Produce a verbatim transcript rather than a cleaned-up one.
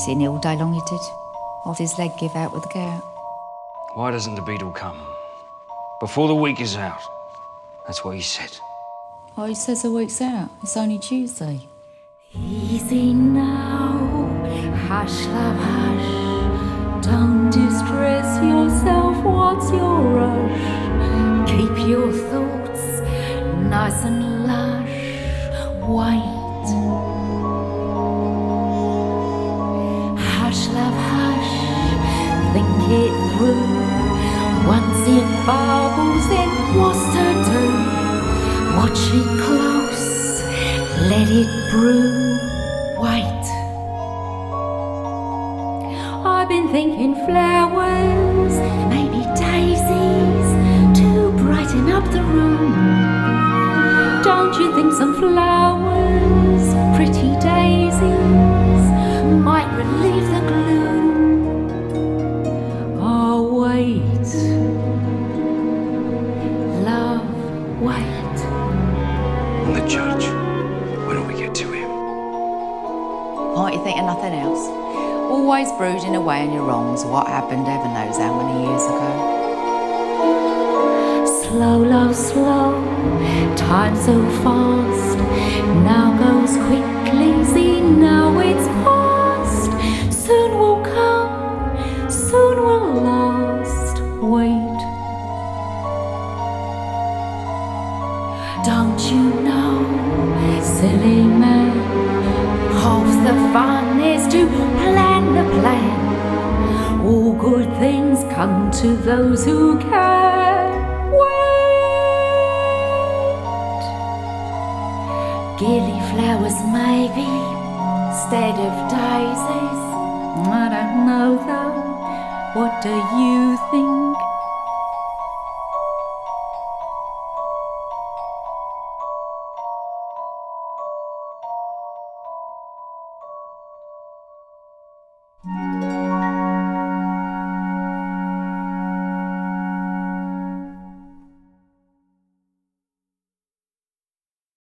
sitting here all day long, he did. Off his leg give out with the gout. Why doesn't the beetle come? Before the week is out. That's what he said. Oh, he says the week's out. It's only Tuesday. Easy now, hush, love, hush. Don't distress yourself, what's your rush? Keep your thoughts nice and lush. Wait. Hush, love, hush. Think it through. Once it bubbles, then what's to do? Watch it close, let it brew. Wait. I've been thinking flowers, maybe daisies, to brighten up the room. Don't you think some flowers, pretty daisies, might relieve the gloom? Oh, wait. Love, wait. And the judge, when do we get to him? Can't you think of nothing else? Always brooding away on your wrongs. What happened, heaven knows how many years ago. Slow, love, slow, time so fast. Now goes quickly, see, now it's past. Soon will come, soon will last. Wait. Don't you know, silly man, half the fun is to plan the plan. All good things come to those who can wait. Gillyflowers maybe, instead of daisies. I don't know though, what do you think?